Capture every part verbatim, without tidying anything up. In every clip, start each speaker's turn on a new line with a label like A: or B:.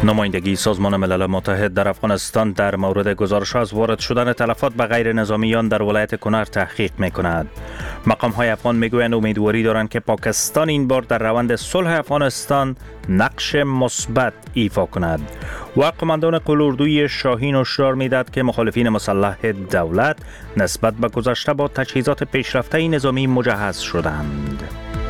A: نمایندگی سازمان ملل متحد در افغانستان در مورد گزارش از وارد شدن تلفات به غیر نظامیان در ولایت کنر تحقیق می‌کند. مقام‌های افغان می‌گویند امیدواری دارند که پاکستان این بار در روند صلح افغانستان نقش مثبت ایفا کند. و قماندان قلوردوی شاهین هشدار می‌دهد که مخالفین مسلح دولت نسبت به گذشته با تجهیزات پیشرفته نظامی مجهز شدند.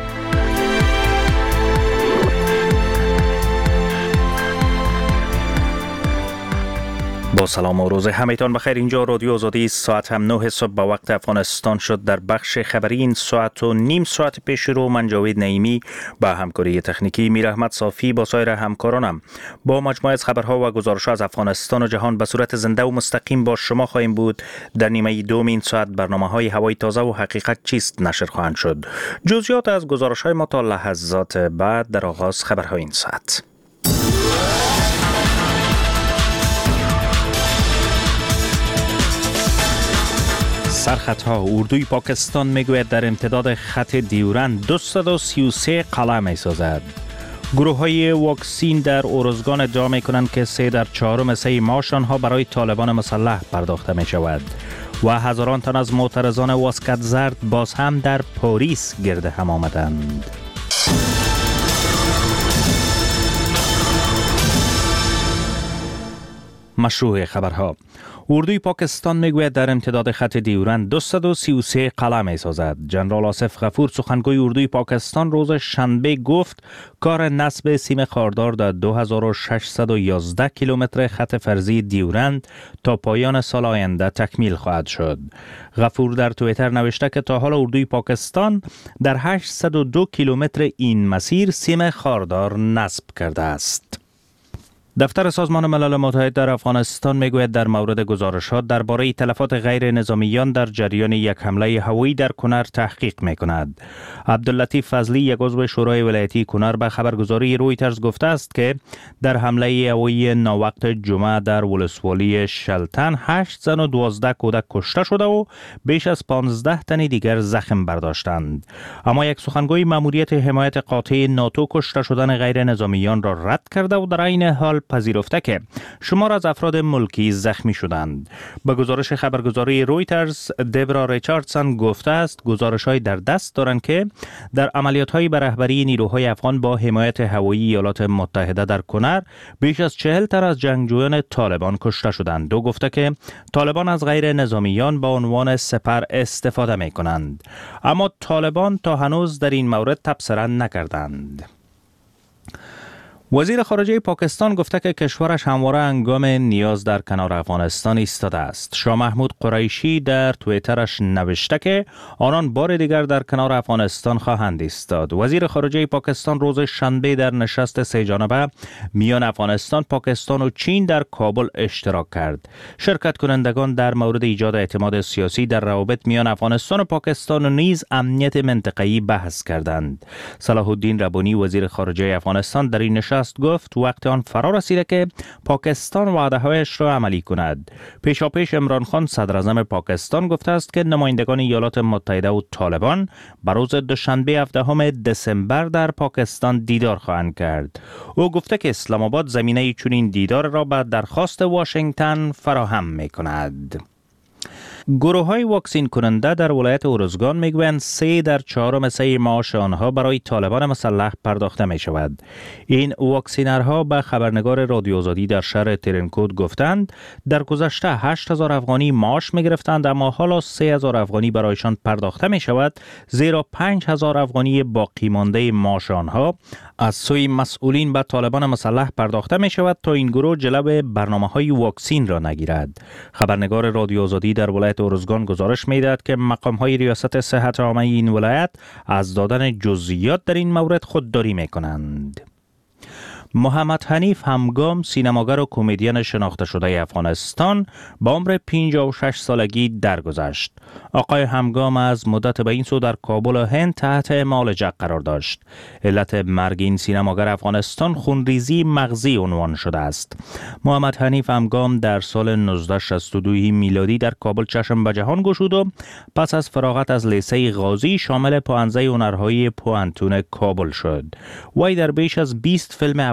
A: با سلام و روز همه‌تان بخیر. اینجا رادیو آزادی ساعت هم نه صبح به وقت افغانستان شد. در بخش خبری این ساعت و نیم ساعت پیش رو من جاوید نعیمی با همکاری تکنیکی میر احمد صافی با سایر همکارانم با مجموعه از خبرها و گزارش‌ها از افغانستان و جهان به صورت زنده و مستقیم با شما خواهیم بود. در نیمه دوم این ساعت برنامه‌های هوای تازه و حقیقت چیست نشر خواهند شد. جزئیات از گزارش‌های ما تا لحظات بعد در آغاز خبرهای این ساعت. سرخطها اردوی پاکستان میگوید در امتداد خط دیورند دویست و سی و سه قلعه می سازد. گروه های واکسین در اورزگان ادعا می کنند که سه در چهارم سه معاش آنها برای طالبان مسلح پرداخته می شود و هزاران تن از معترضان واسکت زرد باز هم در پاریس گرد هم آمدند. مشروع خبرها. اردوی پاکستان میگوید در امتداد خط دیورند دویست و سی و سه قلعه می سازد. جنرال آصف غفور سخنگوی اردوی پاکستان روز شنبه گفت کار نصب سیم خاردار در دو هزار و ششصد و یازده کیلومتر خط فرضی دیورند تا پایان سال آینده تکمیل خواهد شد. غفور در توییتر نوشته که تا حالا اردوی پاکستان در هشتصد و دو کیلومتر این مسیر سیم خاردار نصب کرده است. دفتر سازمان ملل متحد در افغانستان میگوید در مورد گزارشات درباره تلفات غیر نظامیان در جریان یک حمله هوایی در کنر تحقیق میکند. عبداللطیف فضلی یک عضو شورای ولایتی کنر به خبرگزاری رویترز گفته است که در حمله هوایی ناوقت جمعه در ولسوالی شلتن هشت زن و دوازده کودک کشته شده و بیش از پانزده تن دیگر زخم برداشتند. اما یک سخنگوی ماموریت حمایت قاطع ناتو کشته شدن غیر نظامیان را رد کرده و در عین حال پذیرفته که شمار از افراد ملکی زخمی شدند. به گزارش خبرگزاری رویترز دبرا ریچاردسون گفته است گزارش‌های در دست دارند که در عملیات‌های به رهبری نیروهای افغان با حمایت هوایی ایالات متحده در کنر بیش از چهل تن از جنگجویان طالبان کشته شدند. دو گفته که طالبان از غیر نظامیان با عنوان سپر استفاده می‌کنند. اما طالبان تا هنوز در این مورد تبصره نکردند. وزیر خارجه پاکستان گفته که کشورش همواره هنگام نیاز در کنار افغانستان ایستاده است. شاه محمود قریشی در توییترش نوشته که آنان بار دیگر در کنار افغانستان خواهند ایستاد. وزیر خارجه پاکستان روز شنبه در نشست سه جانبه میان افغانستان، پاکستان و چین در کابل اشتراک کرد. شرکت کنندگان در مورد ایجاد اعتماد سیاسی در روابط میان افغانستان و پاکستان و نیز امنیت منطقه‌ای بحث کردند. صلاح الدین ربانی وزیر خارجه افغانستان در این نشست گفت وقت آن فرا رسیده که پاکستان وعده‌هایش را عملی کند. پیشاپیش عمران خان صدر اعظم پاکستان گفته است که نمایندگان ایالات متحده و طالبان بر روز دوشنبه هفدهم دسامبر در پاکستان دیدار خواهند کرد. او گفته که اسلام آباد زمینه چنین دیدار را به درخواست واشنگتن فراهم می‌کند. گروه های واکسین کننده در ولایت اورزگان میگویند سه در چهارم سه معاش آنها برای طالبان مسلح پرداخته می شود. این واکسینرها به خبرنگار رادیو آزادی در شهر ترنکود گفتند در گذشته هشت هزار افغانی معاش می گرفتند اما حالا سه هزار افغانی برایشان پرداخته می شود، زیرا پنج هزار افغانی باقی مانده معاش آنها از سوی مسئولین به طالبان مسلح پرداخته می شود تا این گروه جلو برنامه های واکسین را نگیرد. خبرنگار رادیو آزادی در ولایت اورزگان گزارش می‌دهد که مقام‌های ریاست صحت عامه این ولایت از دادن جزئیات در این مورد خودداری می‌کنند. محمد حنیف همگام سینماگر و کمدین شناخته شده افغانستان با عمر پنجاه و شش سالگی درگذشت. آقای همگام از مدت به این سو در کابل و هند تحت معالجه قرار داشت. علت مرگ این سینماگر افغانستان خونریزی مغزی عنوان شده است. محمد حنیف همگام در سال نوزده شصت و دو میلادی در کابل چشم به جهان گشود و پس از فراغت از لیسه غازی شامل پوهنځی هنرهای پوهنتون کابل شد. وی در بیش از بیست فیلم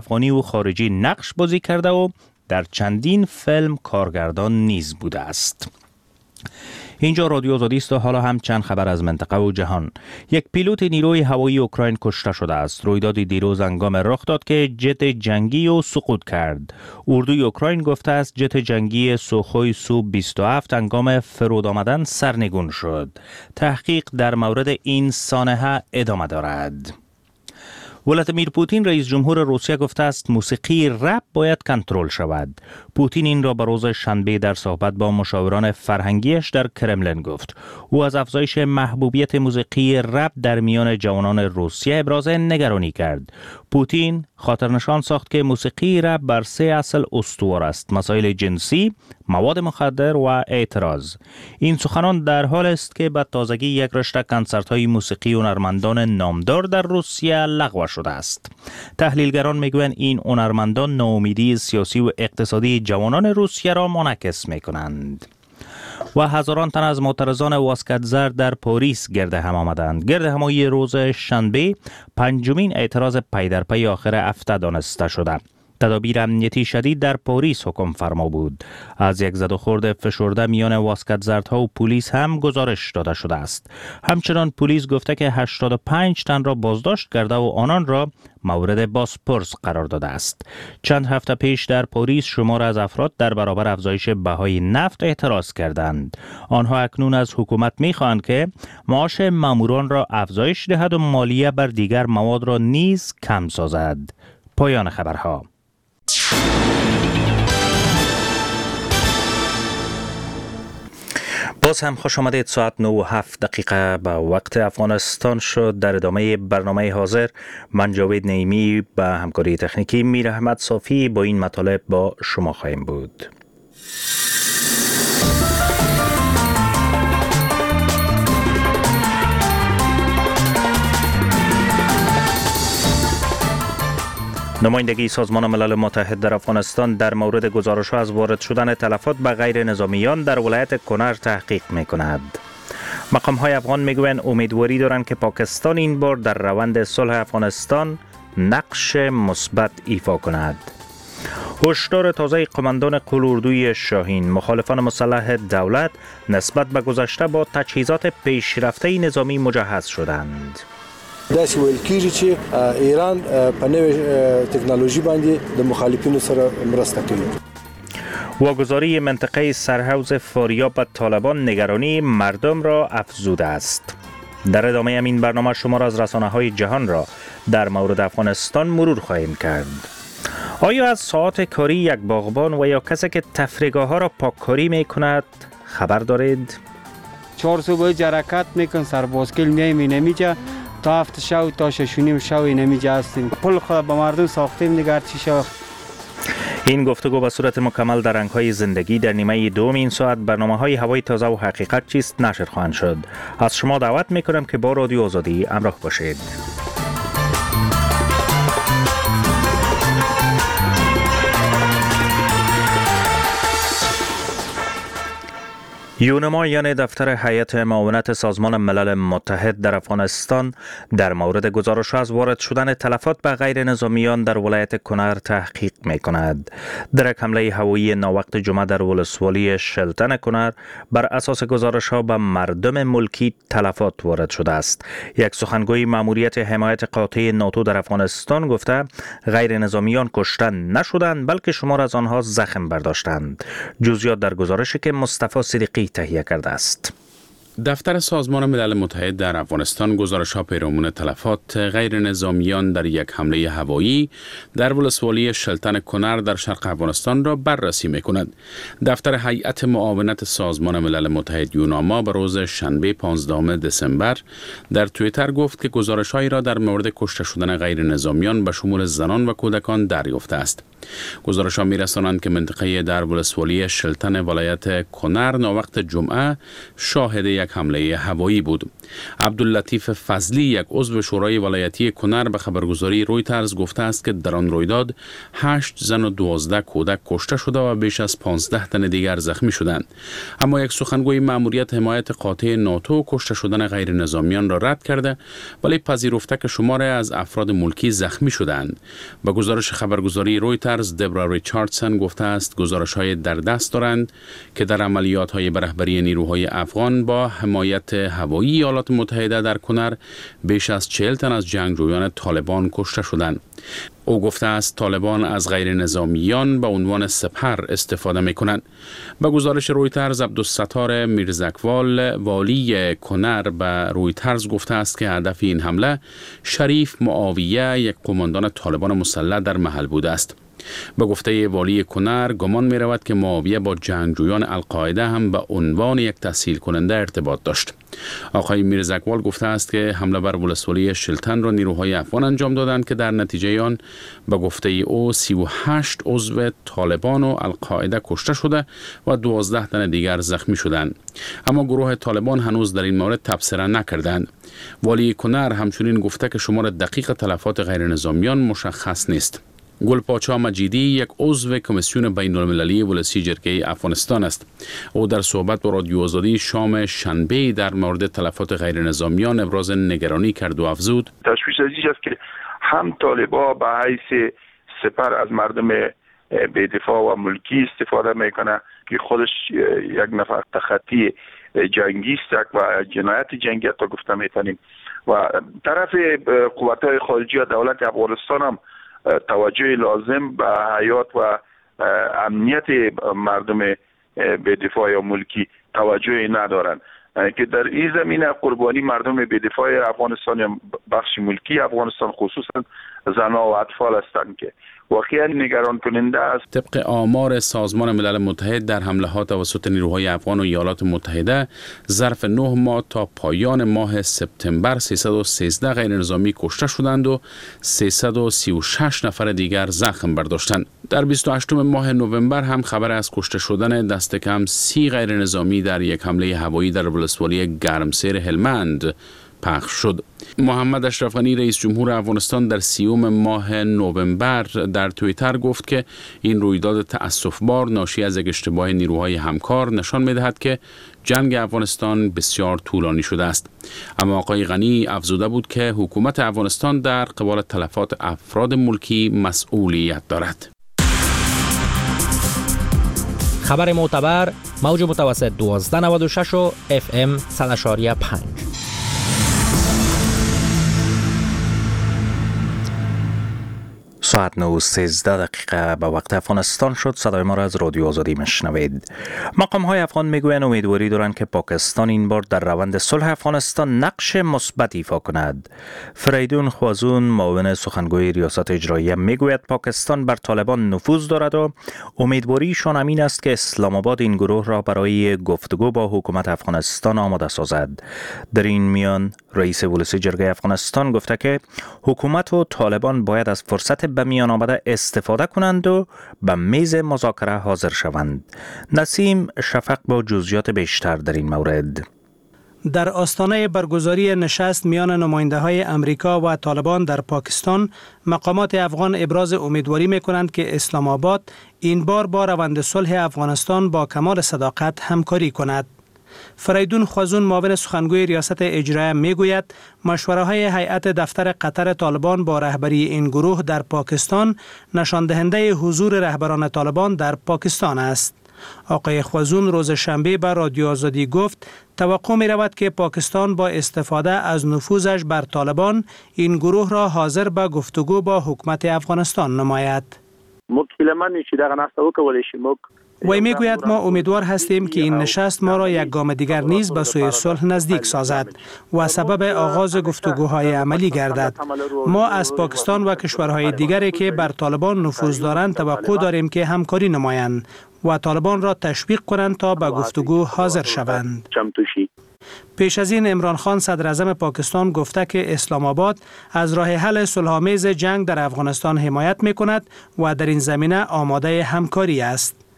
A: افغانی و خارجی نقش بازی کرده و در چندین فیلم کارگردان نیز بوده است. اینجا رادیو آزادی است و حالا هم چند خبر از منطقه و جهان. یک پیلوت نیروی هوایی اوکراین کشته شده است. رویدادی دیروز هنگام رخ داد که جت جنگی او سقوط کرد. اردوی اوکراین گفته است جت جنگی سوخوی سو بیست و هفت هنگام فرود آمدن سرنگون شد. تحقیق در مورد این سانحه ادامه دارد. ولادیمیر پوتین رئیس جمهور روسیه گفته است موسیقی رپ باید کنترل شود. پوتین این را به روز شنبه در صحبت با مشاوران فرهنگیش در کرملین گفت. او از افزایش محبوبیت موسیقی رپ در میان جوانان روسیه ابراز نگرانی کرد. پوتین خاطرنشان ساخت که موسیقی رپ بر سه اصل استوار است: مسائل جنسی، مواد مخدر و اعتراض. این سخنان در حال است که به تازگی یک رشته کنسرت‌های موسیقی هنرمندان نامدار در روسیه لغو شده است. تحلیلگران میگویند این هنرمندان ناامیدی سیاسی و اقتصادی جوانان روسیه را منعکس میکنند. و هزاران تن از معترضان واسکتزر در پاریس گرد هم آمدند. گرد همایی روز شنبه پنجمین اعتراض پی در پی آخر هفته دانسته شده. تدابیر امنیتی شدید در پاریس حکم فرما بود. از یک زد و خورد فشرده میان واسکتزردها و پلیس هم گزارش داده شده است. همچنان پلیس گفته که هشتاد و پنج تن را بازداشت کرده و آنان را مورد بازپرس قرار داده است. چند هفته پیش در پاریس شمار از افراد در برابر افزایش بهای نفت اعتراض کردند. آنها اکنون از حکومت می‌خواهند که معاش ماموران را افزایش دهد و مالیه بر دیگر مواد را نیز کم سازد. پایان خبرها. باز هم خوش آمدید. ساعت نه و هفت دقیقه به وقت افغانستان شد. در ادامه برنامه حاضر من جاوید نعیمی به همکاری تکنیکی میر احمد صافی با این مطالب با شما خواهیم بود. نمایندگی سازمان ملل متحد در افغانستان در مورد گزارش‌ها از وارد شدن تلفات به غیر نظامیان در ولایت کنر تحقیق می‌کند. مقام‌های افغان می‌گویند امیدواری دارند که پاکستان این بار در روند صلح افغانستان نقش مثبت ایفا کند. هشدار تازه قماندان قلوردوی شاهین: مخالفان مسلح دولت نسبت به گذشته با تجهیزات پیشرفته نظامی مجهز شدند.
B: داسې ویل کېږي چې ایران په نوې تکنولوژي باندې د مخالفینو سره مرسته کوي.
A: واگذاری منطقه سرحوض فاریاب به طالبان نگرانی مردم را افزوده است. در ادامه همین برنامه شما را از رسانه‌های جهان را در مورد افغانستان مرور خواهیم کرد. آیا از ساعات کاری یک باغبان و یا کسی که تفریحگاه‌ها را پاککاری می‌کند خبر دارید؟
C: چهار صبح حرکت می‌کن، سر باسکل میایم اینجا تا هفت شو تا شش و نیم شو اینجا هستیم. پل خود به مردم ساختیم دیگر چی شو.
A: این گفتگو به صورت مکمل در رنگ‌های زندگی در نیمه دوم این ساعت برنامه‌های هوای تازه و حقیقت چیست نشر خواهند شد. از شما دعوت می‌کنم که با رادیو آزادی همراه باشید. یونما یعنی دفتر هیئت معاونت سازمان ملل متحد در افغانستان در مورد گزارش از وارد شدن تلفات به غیر نظامیان در ولایت کنر تحقیق می کند. در یک حمله هوایی ناوقت جمعه در ولسوالی شلتن کنر بر اساس گزارش ها به مردم ملکی تلفات وارد شده است. یک سخنگوی ماموریت حمایت قاطع ناتو در افغانستان گفته غیر نظامیان کشته نشدند بلکه شمار از آنها زخم برداشتند. جزئیات در گزارشی که مصطفی صدیقی تهیه کرده است.
D: دفتر سازمان ملل متحد در افغانستان گزارش‌ها پیرامون تلفات غیر نظامیان در یک حمله هوایی در ولسوالی شلتن کنر در شرق افغانستان را بررسی می‌کند. دفتر هیئت معاونت سازمان ملل متحد یوناما به روز شنبه پانزدهم دسامبر در توییتر گفت که گزارش‌هایی را در مورد کشته شدن غیر نظامیان به شمول زنان و کودکان دریافته است. گزارش‌ها می‌رسانند که منطقه در ولسوالی شلتن ولایت کنر ناوقت جمعه شاهد یک یک حمله هوایی بود. عبداللطیف فضلی، یک عضو شورای ولایتی کنر، به خبرگزاری رویترز گفته است که در آن رویداد هشت زن و دوازده کودک کشته شده و بیش از پانزده تن دیگر زخمی شدند. اما یک سخنگوی مأموریت حمایت قاطع ناتو کشته شدن غیر نظامیان را رد کرده، ولی پذیرفته که شماری از افراد ملکی زخمی شدند. به گزارش خبرگزاری رویترز، دبرا ریچاردسن گفته است گزارش‌های در دست دارند که در عملیات‌های به رهبری نیروهای افغان با حمایت هوایی ایالات متحده در کنر بیش از چهل تن از جنگجویان طالبان کشته شدند. او گفته است طالبان از غیر نظامیان به عنوان سپر استفاده می کنند. به گزارش رویترز، عبدالستار میرزکوال، والی کنر، به رویترز گفته است که هدف این حمله شریف معاویه، یک قماندان طالبان مسلح در محل بوده است. به گفته والی کنر، گمان می رود که معاویه با جنگجویان القاعده هم به عنوان یک تسهیل کننده ارتباط داشت. آقای میرزکوال گفته است که حمله بر ولسوالی شلتن را نیروهای افغان انجام دادند که در نتیجه آن به گفته او سی و هشت عضو طالبان و القاعده کشته شده و دوازده تن دیگر زخمی شدند. اما گروه طالبان هنوز در این مورد تبصره نکردند. والی کنر همچنین گفته که شمار دقیق تلفات غیر نظامیان مشخص نیست. گلپاچا مجیدی، یک عضو کمیسیون بین المللی ولسی جرگه افغانستان است. او در صحبت با رادیو آزادی شام شنبه در مورد تلفات غیر نظامیان ابراز نگرانی کرد و افزود:
E: تشویش از این است که هم طالبا به حیث سپر از مردم بی‌دفاع و ملکی استفاده میکنه که خودش یک نفر تخطی جنگی است و جنایت جنگی تا گفته میتونیم، و طرف قوت‌های خارجی و دولت افغانستان هم توجه لازم به حیات و امنیت مردم بی‌دفاع یا ملکی توجه ندارند که در این زمینه قربانی مردم بی‌دفاع افغانستان یا بخش ملکی افغانستان خصوصا زنان و اطفال هستند که واقعا نگران کننده است.
D: طبق آمار سازمان ملل متحد، در حملات توسط نیروهای افغان و ایالات متحده ظرف نه ماه تا پایان ماه سپتامبر سیصد و سیزده غیر نظامی کشته شدند و سیصد و سی و شش نفر دیگر زخم برداشتند. در بیست و هشتم ماه نوامبر هم خبر از کشته شدن دست کم سی غیر نظامی در یک حمله هوایی در ولسوالی گرمسیر هلمند پخش شد. محمد اشرف غنی، رئیس جمهور افغانستان، در سیوم ماه نوامبر در توییتر گفت که این رویداد تأسفبار ناشی از یک اشتباه نیروهای همکار نشان می‌دهد که جنگ افغانستان بسیار طولانی شده است. اما آقای غنی افزوده بود که حکومت افغانستان در قبال تلفات افراد ملکی مسئولیت دارد.
F: خبر معتبر، موج متوسط دوازده نود و شش و اف ام صد و پنج.
A: ساعت نه و سیزده دقیقه به وقت افغانستان شد. صدای ما را از رادیو آزادی میشنوید. مقام های افغان میگویند امیدواری دارند که پاکستان این بار در روند صلح افغانستان نقش مثبت ایفا کند. فریدون خوازون، معاون سخنگوی ریاست اجراییه، میگوید پاکستان بر طالبان نفوذ دارد و امیدواریشان امین است که اسلام آباد این گروه را برای گفتگو با حکومت افغانستان آماده سازد. در این میان رئیس ولسی جرگه افغانستان گفته که حکومت و طالبان باید از فرصت به میان آمده استفاده کنند و به میز مذاکره حاضر شوند. نسیم شفق با جزئیات بیشتر در این مورد.
G: در آستانه برگزاری نشست میان نماینده های امریکا و طالبان در پاکستان، مقامات افغان ابراز امیدواری می کنند که اسلام آباد این بار با روند صلح افغانستان با کمال صداقت همکاری کند. فریدون خوازون، معاون سخنگوی ریاست اجراییه، میگوید مشوره های هیئت دفتر قطر طالبان با رهبری این گروه در پاکستان نشان دهنده حضور رهبران طالبان در پاکستان است. آقای خوازون روز شنبه بر رادیو آزادی گفت توقع می رود که پاکستان با استفاده از نفوذش بر طالبان این گروه را حاضر به گفتگو با حکومت افغانستان نماید. وی میگوید ما امیدوار هستیم که این نشست ما را یک گام دیگر نیز به سوی صلح نزدیک سازد و سبب آغاز گفتگوهای عملی گردد. ما از پاکستان و کشورهای دیگری که بر طالبان نفوذ دارند توقع داریم که همکاری نمایند و طالبان را تشویق کنند تا به گفتگو حاضر شوند. پیش از این عمران خان صدر اعظم پاکستان گفته که اسلام آباد از راه حل صلح‌آمیز جنگ در افغانستان حمایت می کند و در این زمینه آماده همکاری است.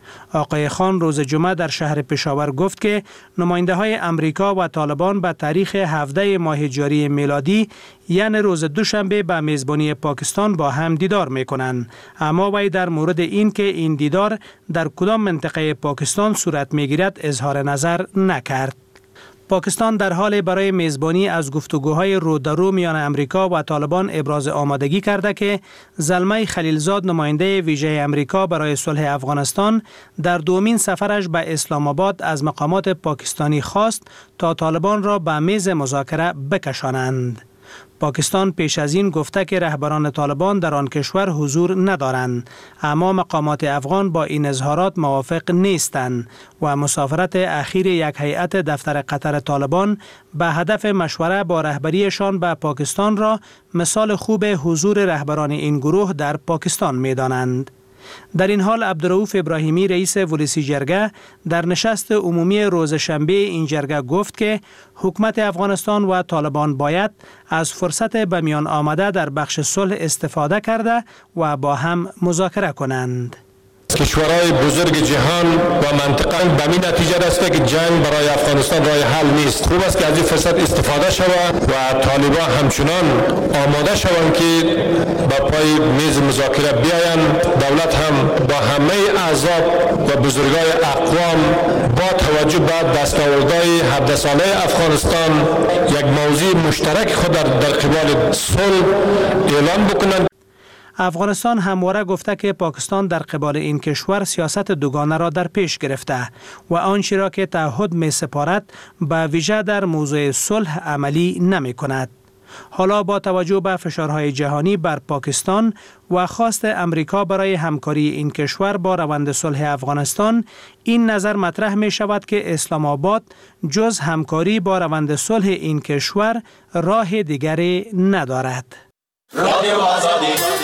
G: آقای خان روز جمعه در شهر پشاور گفت که نماینده های امریکا و طالبان به تاریخ هفده ماه جاری میلادی یعنی روز دوشنبه به میزبانی پاکستان با هم دیدار می کنند. اما وی در مورد این که این دیدار در کدام منطقه پاکستان صورت می گیرد اظهار نظر نکرد. پاکستان در حال برای میزبانی از گفتگوهای رو در رو میان امریکا و طالبان ابراز آمادگی کرده که زلمه خلیلزاد نماینده ویژه امریکا برای صلح افغانستان در دومین سفرش به اسلام آباد از مقامات پاکستانی خواست تا طالبان را به میز مذاکره بکشانند. پاکستان پیش از این گفته که رهبران طالبان در آن کشور حضور ندارند، اما مقامات افغان با این اظهارات موافق نیستند و مسافرت اخیر یک هیئت دفتر قطر طالبان به هدف مشوره با رهبریشان به پاکستان را مثال خوب حضور رهبران این گروه در پاکستان می دانند. در این حال عبدالرؤوف ابراهیمی رئیس ولسی جرگه در نشست عمومی روز شنبه این جرگه گفت که حکومت افغانستان و طالبان باید از فرصت به میان آمده در بخش صلح استفاده کرده و با هم مذاکره کنند.
H: کشورهای بزرگ جهان و منطقه به این نتیجه رسیده که جنگ برای افغانستان راه حل نیست. خوب است که از این فرصت استفاده شود و طالبان همچنان آماده شوند که با پای میز مذاکره بیایند. دولت هم با همه احزاب و بزرگای اقوام با توجه به دستاوردهای هفده ساله افغانستان یک موضوع مشترک خود در در قبال صلح اعلان بکنند.
G: افغانستان همواره گفته که پاکستان در قبال این کشور سیاست دوگانه را در پیش گرفته و آنچه را که تعهد می سپارد به ویژه در موضوع صلح عملی نمی کند. حالا با توجه به فشارهای جهانی بر پاکستان و خواست امریکا برای همکاری این کشور با روند صلح افغانستان، این نظر مطرح می شود که اسلام آباد جز همکاری با روند صلح این کشور راه دیگری ندارد. رادیو آزادی.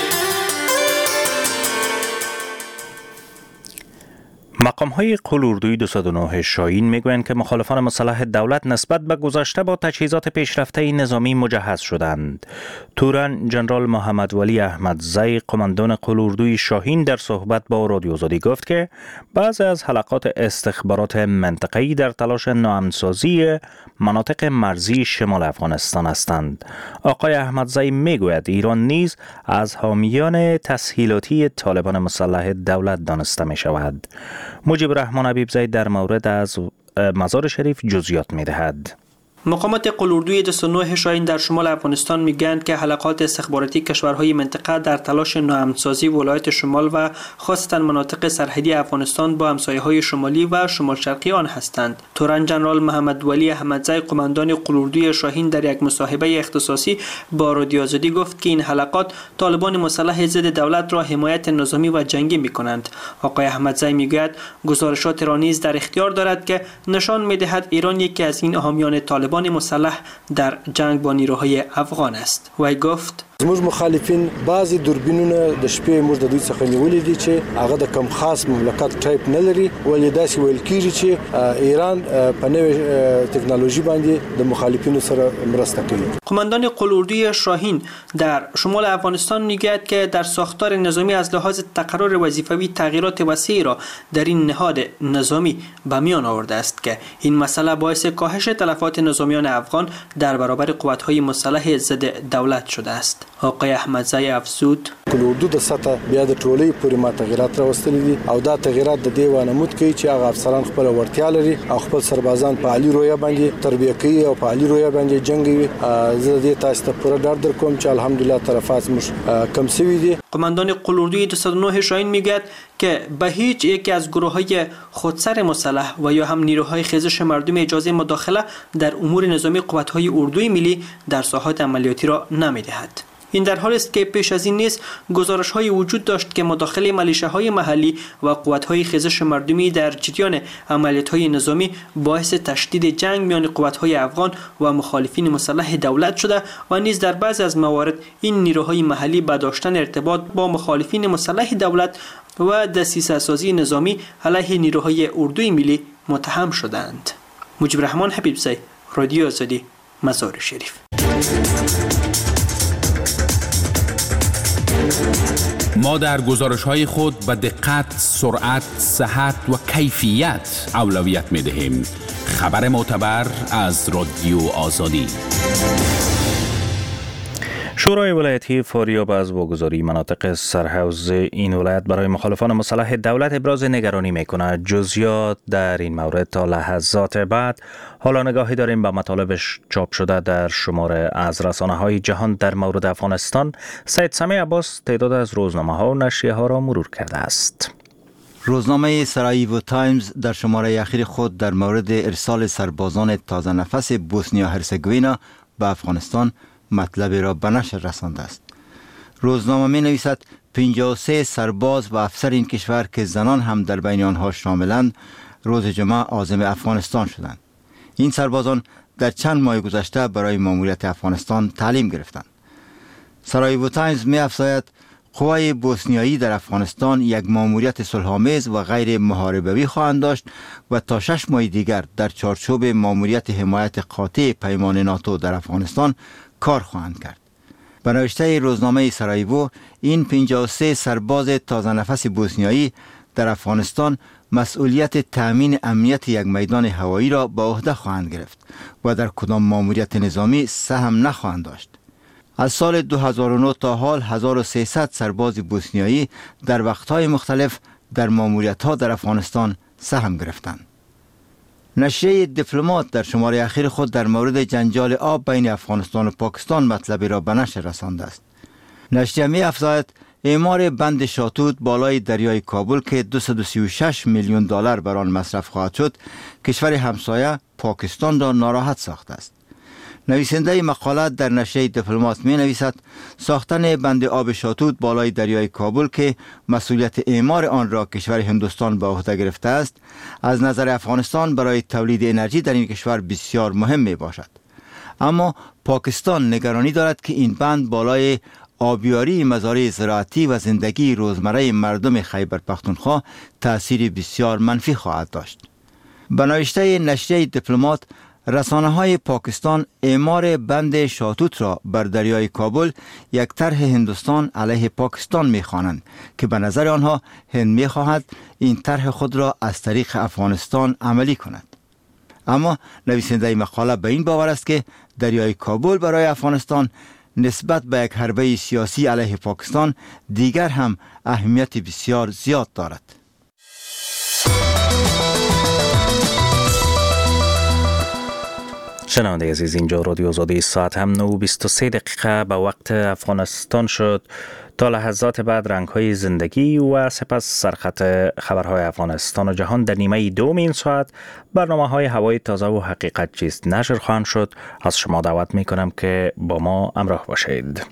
A: مقام های قلوردوی دویست و نه شاهین میگویند که مخالفان مسلح دولت نسبت به گذشته با تجهیزات پیشرفته نظامی مجهز شدند. تورن جنرال محمد ولی احمدزی قماندان قلوردوی شاهین در صحبت با رادیو آزادی گفت که بعضی از حلقات استخبارات منطقه‌ای در تلاش ناامن‌سازی مناطق مرزی شمال افغانستان هستند. آقای احمدزی میگوید ایران نیز از حامیان تسهیلاتی طالبان مسلح دولت دانسته می شود. مجیب رحمان حبیبزی در مورد از مزار شریف جزئیات می دهد.
I: مقامات قلوردوی دویست و نه شاهین در شمال افغانستان میگویند که حلقات استخباراتی کشورهای منطقه در تلاش ناامن‌سازی ولایت شمال و خاصتا مناطق سرحدی افغانستان با همسایه‌های شمالی و شمال شرقی آن هستند. تورن جنرال محمد ولی احمدزی قماندان قلوردوی شاهین در یک مصاحبه اختصاصی با رادیو آزادی گفت که این حلقات طالبان مسلح ضد دولت را حمایت نظامی و جنگی می‌کنند. آقای احمدزی میگوید گزارشات را نیز در اختیار دارد که نشان می‌دهد ایران یکی از این حامیان طالبان مسلح در جنگ با نیروهای افغان است. وی گفت
B: زموږ مخالفین بعضی دوربینونه د شپې موږ د دوی څخه نیولې دي چې هغه د کم خاص مملکت ټایپ نه لري، ولې داسې ویل کېږي چې ایران په نوې تکنولوژي باندې د مخالفینو سره مرسته کوي.
I: قماندان قلوردوی شاهین در شمال افغانستان میگوید که در ساختار نظامی از لحاظ تقرر وظیفوی تغییرات وسیعی را در این نهاد نظامی به میان آورده است که این مسئله باعث کاهش تلفات نظامیان افغان در برابر قوت‌های مسلح ضد دولت شده است. آقای احمدزی افزود
B: قلوردو د سطح بیا د ټولۍ پورې ما تغیرات راوستلي دي او دا تغیرات د دې وانمود کوي چې هغه افسران خپل ورتیا لري او خپل سربازان په عالی رویه باندې تربیه کوي او په عالی رویه باندې جنگي. زه دې تاسو ته پوره ډاډ درکوم چې الحمدلله طرفات مش کم شوي دي.
I: قماندان قلوردوی دویست و نه شاهین میگوید که به هیچ یکی از گروه‌های خودسر مسلح و یا هم نیروهای خیزش مردم اجازه مداخله در امور نظامی قوت‌های اردوی ملی در ساحات عملیاتی را نمی‌دهد. این در حالی است که پیش از این نیز گزارش‌های وجود داشت که مداخله ملیشه‌های محلی و قوت‌های خیزش مردمی در جریان عملیات‌های نظامی باعث تشدید جنگ میان قوت‌های افغان و مخالفین مسلح دولت شده و نیز در بعضی از موارد این نیروهای محلی با داشتن ارتباط با مخالفین مسلح دولت و دسیسه‌سازی نظامی علیه نیروهای اردوی ملی متهم شدند. مجیب رحمان حبیبزی، رادیو آزادی، مزار شریف.
D: ما در گزارش‌های خود به دقت، سرعت، صحت و کیفیت اولویت می‌دهیم. خبر معتبر از رادیو آزادی.
A: شورای ولایتی فاریاب از واگذاری مناطق سرحوض این ولایت برای مخالفان مسلح دولت ابراز نگرانی میکند. جزئیات در این مورد تا لحظات بعد. حالا نگاهی داریم به مطالبش چاپ شده در شماره از رسانه‌های جهان در مورد افغانستان. سید سمیع عباس تعداد از روزنامه‌ها و نشریه‌ها را مرور کرده است.
J: روزنامه سرایوو تایمز در شماره اخیر خود در مورد ارسال سربازان تازه نفس بوسنیا هرزگوینا به افغانستان مطلب را به نشر رسانده است. روزنامه می نویسد پنجاه و سه سرباز و افسر این کشور که زنان هم در بین آنها شاملند روز جمعه عازم افغانستان شدند. این سربازان در چند ماه گذشته برای ماموریت افغانستان تعلیم گرفتند. سرایوو تایمز می افزاید قوای بوسنیایی در افغانستان یک ماموریت صلح‌آمیز و غیر محاربوی خواهند داشت و تا شش ماه دیگر در چارچوب ماموریت حمایت قاطع پیمان ناتو در افغانستان کار خواهند کرد. به نوشته روزنامه سرایوو، این پنجاه و سه سرباز تازه نفس بوسنیایی در افغانستان مسئولیت تأمین امنیت یک میدان هوایی را به عهده خواهند گرفت و در کدام ماموریت نظامی سهم نخواهند داشت. از سال دو هزار و نه تا حال هزار و سیصد سرباز بوسنیایی در وقتهای مختلف در ماموریت‌ها در افغانستان سهم گرفتند. نشریه دیپلمات در شماره اخیر خود در مورد جنجال آب بین افغانستان و پاکستان مطلبی را به نشر رسانده است. نشریه می افزاید اعمار بند شاتوت بالای دریای کابل که دویست و سی و شش میلیون دلار بر آن مصرف خواهد شد، کشور همسایه پاکستان را ناراحت ساخته است. نویسنده مقاله در نشریه دیپلمات می نویسد ساختن بند آب شاتوت بالای دریای کابل که مسئولیت اعمار آن را کشور هندوستان به عهده گرفته است، از نظر افغانستان برای تولید انرژی در این کشور بسیار مهم می باشد. اما پاکستان نگرانی دارد که این بند بالای آبیاری مزارع زراعتی و زندگی روزمره مردم خیبر پختونخوا تأثیر بسیار منفی خواهد داشت. به نوشته نشریه دیپلمات، رسانه‌های پاکستان اعمار بند شاتوت را بر دریای کابل یک طرح هندوستان علیه پاکستان می‌خوانند که به نظر آنها هند می‌خواهد این طرح خود را از طریق افغانستان عملی کند. اما نویسنده مقاله به این باور است که دریای کابل برای افغانستان نسبت به یک حربه سیاسی علیه پاکستان دیگر هم اهمیت بسیار زیاد دارد.
A: شنونده عزیز، اینجا رادیو آزادی، ساعت هم نه و بیست و سه دقیقه به وقت افغانستان شد. تا لحظات بعد رنگ‌های زندگی و سپس سرخط خبرهای افغانستان و جهان در نیمه دوم این ساعت برنامه‌های هوای تازه و حقیقت چیست نشر خواهند شد. از شما دعوت می‌کنم که با ما همراه باشید.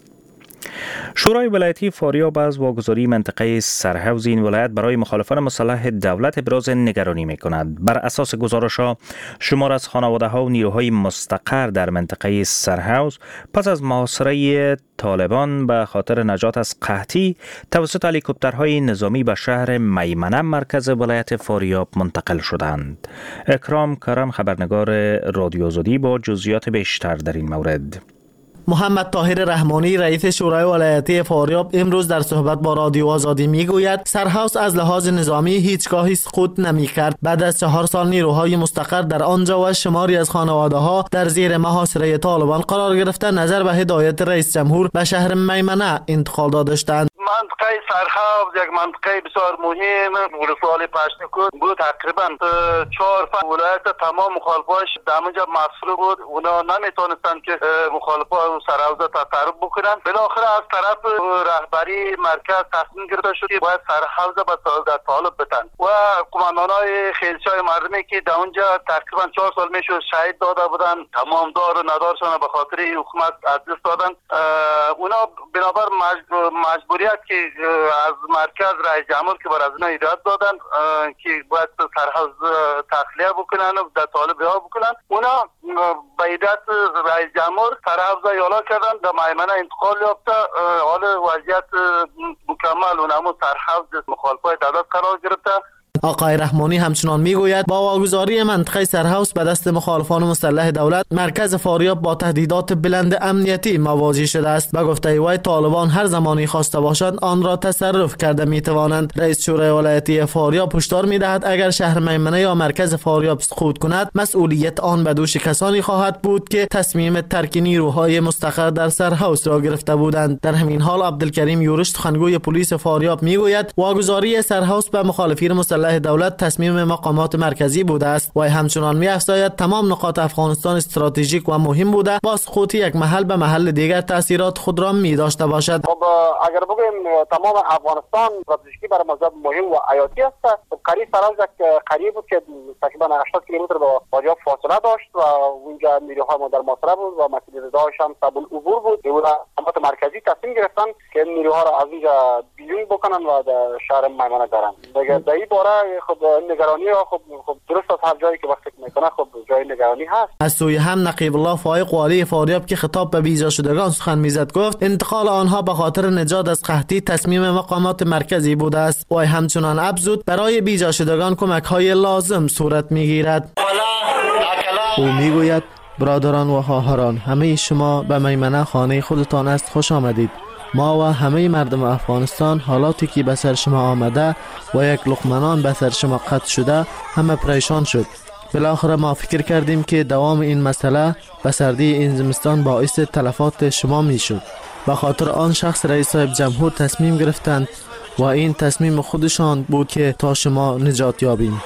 A: شورای ولایتی فاریاب از واگذاری منطقه سرحوض این ولایت برای مخالفان مسلح دولت ابراز نگرانی می‌کند. بر اساس گزارش‌ها، شمار از خانواده‌ها و نیروهای مستقر در منطقه سرحوض پس از محاصره طالبان به خاطر نجات از قحطی توسط هلیکوپترهای نظامی به شهر میمنه مرکز ولایت فاریاب منتقل شدند. اکرام کرم، خبرنگار رادیو آزادی، با جزئیات بیشتر در این مورد.
K: محمد طاهر رحمانی رئیس شورای ولایتی فاریاب امروز در صحبت با رادیو آزادی میگوید سرحوض از لحاظ نظامی هیچگاهی سقوط نمی‌کرد. بعد از چهار سال نیروهای مستقر در آنجا و شماری از خانواده‌ها در زیر محاصره طالبان قرار گرفته نظر به هدایت رئیس جمهور به شهر میمنه انتقال دادند.
L: منطقه سرحوض یک منطقه بسیار مهم ولسوالی پشتکوت بود. تقریبا چهار فصل ولایت تمام مخالفاش دامنجا مسئول بود. اونا نمیتونستن که مخالفا سرحوض تطرف بکنن. بالاخره از طرف رهبری مرکز تصمیم گرفته شد که باید سرحوض به طالب بدن و قماندانای خیلچای مردمی که در اونجا تقریبا چهار سال میشد شهید داده بودن، تمام دار و ندارشان به خاطر حکومت از دست دادن. اونا بنابر مجبوریت که از مرکز رئیس جمهور که بر از اینا هدایت دادن که باید سرحوض تخلیه بکنن و در طالب رها بکنن. اونا به هدایت رئیس جمهور سرحوض یالا کردن، در میمنه انتقال یافته. حال وضعیت مکمل و نمو سرحوض مخالفای دولت قرار گرفته.
K: آقای رحمانی همچنان میگوید با واگذاری منطقه سرهاوس به دست مخالفان مسلح دولت، مرکز فاریاب با تهدیدات بلند امنیتی مواجه شده است. به گفته وی طالبان هر زمانی خواسته باشند آن را تصرف کرده میتوانند. رئیس شورای ولایتی فاریاب هشدار میدهد اگر شهر میمنه یا مرکز فاریاب سقوط کند، مسئولیت آن به دوش کسانی خواهد بود که تصمیم ترک نیروهای مستقر در سرهاوس را گرفته بودند. در همین حال عبدالکریم یورش سخنگوی پلیس فاریاب میگوید واگذاری سرهاوس به مخالفین مسلح دولت تصمیم مقامات مرکزی بوده است. و همچنان می‌افزاید تمام نقاط افغانستان استراتژیک و مهم بوده، با سقوط یک محل به محل دیگر تاثیرات خود را می داشته باشد.
L: خب اگر بگوییم تمام افغانستان استراتژیکی برای ما مهم و حیاتی است. قریب سرهاوس قریب بود که تقریبا هشتاد کیلومتر با فاریاب فاصله داشت و اونجا نیروهای ما در محاصره بود و مسئول رضاش هم قبول عبور بود. مقامات مرکزی تصمیم گرفتن که نیروها را از اینجا بیرون بکنن و در شهر میمنه دارن. دیگه در این باره خب نگرانی ها خب خب درست از هر جایی که وقت میکنه خب جای نگرانی هست.
K: از سوی هم نقیب الله فایق والی فاریاب که خطاب به بیجا شدگان سخن میزد گفت انتقال آنها به خاطر نجات از قحطی تصمیم مقامات مرکزی بوده است. و همچنان افزود برای بیجا شدگان کمک های لازم صورت میگیرد. او میگوید برادران و خواهران، همه شما به میمنه خانه خودتان است خوش آمدید. ما و همه مردم افغانستان حالاتی که به سر شما آمده و یک لقمه به سر شما قطع شده همه پریشان شد. بالاخره ما فکر کردیم که دوام این مسئله به سردی این زمستان باعث تلفات شما می شد. به خاطر آن شخص رئیس صاحب جمهور تصمیم گرفتند و این تصمیم خودشان بود که تا شما نجات یابیم.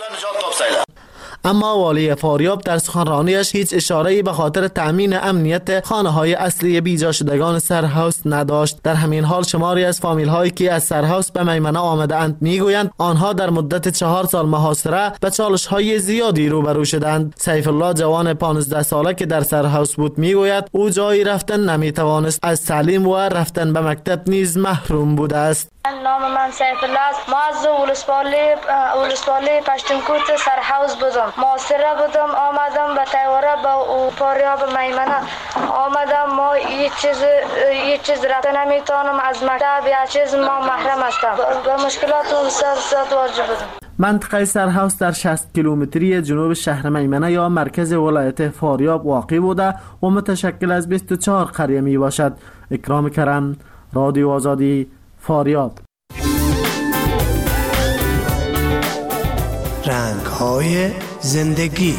K: اما والی فاریاب در سخنرانیش هیچ اشاره‌ای به خاطر تأمین امنیت خانه‌های اصلی بیجا شدگان سرهاوس نداشت. در همین حال شماری از فامیل‌هایی که از سرهاوس به میمنه آمده‌اند میگویند آنها در مدت چهار سال محاصره به چالش‌های زیادی روبرو شدند. سیف الله جوان پانزده ساله که در سرهاوس بود میگوید او جایی رفتن نمیتوانست، از تعلیم و رفتن به مکتب نیز محروم بوده است.
M: نام من سیف الله است. ما از ولسوالی ولسوالی پشتونکوت سرهاوس بودم. محاصره بودم، آمدم به تیوره به فاریاب میمنه آمدم. ما هیچ چیز هیچ چیز رفته نمیتونم، از مکتب یا چیز ما محرم هستم. به مشکلات و سخت واجه بودم.
K: منطقه سرهاوس در شصت کیلومتری جنوب شهر میمنه یا مرکز ولایت فاریاب واقع بوده و متشکل از بیست و چهار قریه می باشد. اکرام کرم، رادیو آزادی، فاریاب.
G: رنگ‌های زندگی.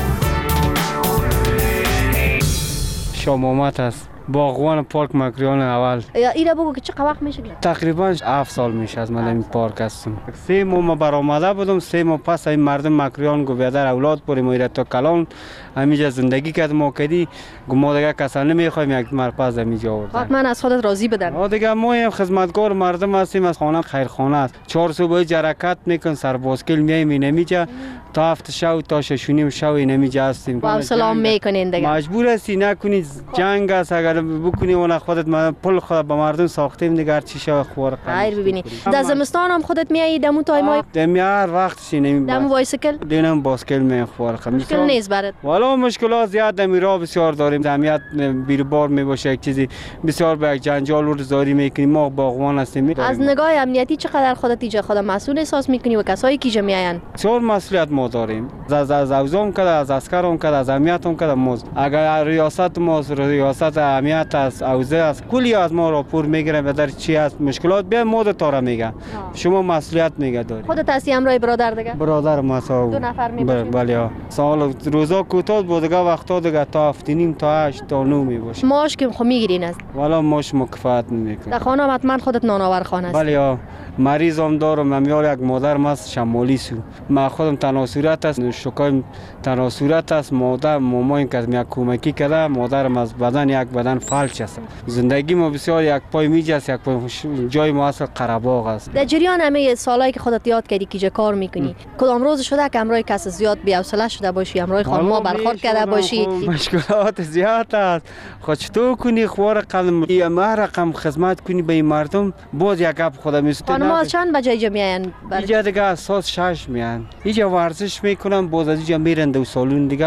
C: شامامت است. باغوان پارک مکریان اول.
N: یا اینا بگو که چقدر وقت میشه؟
C: تقریبا هفت سال میشه از من این پارک هستم. سه ماه ما برآمده بودم، سه ماه پس این مردم مکریان گو بیادر اولاد پوری میره تا کلان همینجا زندگی کرد. ما کدی ما دیگه کسا نمیخوایم یک مرپز همینجا آوردن.
N: حتما از خودت راضی بدن.
C: ما دیگه ما هم خدمتگار مردم هستیم، از خانه خیرخانه است. چهار صبح حرکت میکن، سر باسکل میایم نمیجا تا هفت شب تا شش و نیم شب نمیجا هستیم.
N: با سلام میکنین دیگه.
C: مجبور هستی نکنی، جنگ است. اگر بکنی اون خودت ما پل خود به مردم ساختیم دیگه هر چی شو خور
N: خیر ببینی. در زمستان هم خودت میای دمو تای ما
C: دمی هر وقت شی نمی
N: دمو بایسکل
C: دینم باسکل می خور
N: مشکل نیست برات.
C: والا مشکلات زیاد دمی را بسیار داریم. جمعیت بیربار می باشه، یک چیزی بسیار به یک جنجال و رضایی میکنیم. ما باغوان هستیم.
N: از نگاه امنیتی چقدر خودت ایجا خود مسئول احساس میکنی و کسایی که میاین؟
C: بسیار مسئولیت ما داریم. از از اوزام کده، از عسکرام کده، از امنیتم کده. موز اگر ریاست ما ریاست امنیت از اوزه از کلی از ما راپور میگیرن و در چی است مشکلات بیا مود تاره میگه شما مسئولیت میگه داری.
N: خودت هستی همراه برادر دیگه؟
C: برادر ما ساو
N: دو نفر میباشیم.
C: بله سال روزا کوتاه بود دیگه، وقتا دیگه تا هفت نیم تا هشت تا نه میباشه.
N: ماش که خو میگیرین است؟
C: والا ماش مکفایت نمیکنه.
N: در خانه حتما خودت نانآور خانه است.
C: بله مریضم دارم، من یک مادر ماست شمالی سو. ما خودم تناسلیت است، شکایم تناسلیت است. مادر مامان که یک کمکی کرده، مادرم از بدن یک بدن فلج است. زندگی ما بسیار یک پای میج است، یک پای جای ما اصل قره‌باغ است.
N: در جریان همه سالایی که خودت یاد کردی که کار میکنی، کدام روز شده که امرای کس زیاد بی‌حوصله شده باشی، امرای خانم برخورد کرده باشی؟
C: مشکلات زیاد است. خود چطور کنی خوار قلم ای ما رقم خدمت کنی به مردم، باز یک گپ خودم است.
N: ما چند بجه اینجا میاین؟
C: اینجا دیگه ساعت شش میان. اینجا ورزش میکنم، باز از اینجا میرن دو سالون دیگه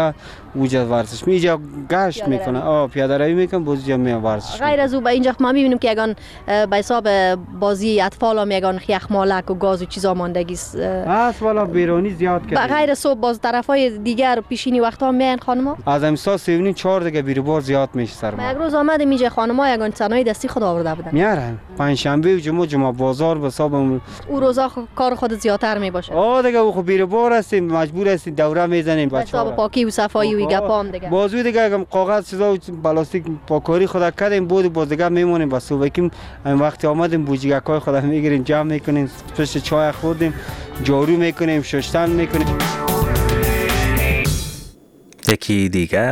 C: وجود ورزش می اینجا گشت میکنه آ پیاده روی میکنه باز اینجا می ورزش
N: غیر از او به اینجا ما میبینیم که یگان به حساب بازی اطفال هم یگان یخمالک و گاز و چیزا ماندگی است
C: هست والا بیرونی زیاد کرده
N: غیر صبح باز طرفای دیگر پیشینی وقتا هم میان خانما
C: از امسال سه چهار دیگه بیروبار زیاد میشه سر ما
N: یک روز آمدیم اینجا خانما یگان صنایع دستی خود آورده بودن
C: میارن پنج شنبه و جمعه جمعه بازار به حساب
N: او روزا کار خود زیادتر می باشه
C: آ دیگه او خب بیروبار هستیم مجبور هستیم دوره میزنیم
N: بچه‌ها به پاکی و صفایی و گپام دیگه
C: بازو دیگه هم کاغذ چیزا پلاستیک پاکاری خدا کردیم بود باز دیگه میمونیم با صبح که وقتی آمدیم بوجیگکای خدا میگیریم جمع میکنیم پشت چای خوردیم جارو میکنیم شستن میکنیم
A: یکی دیگر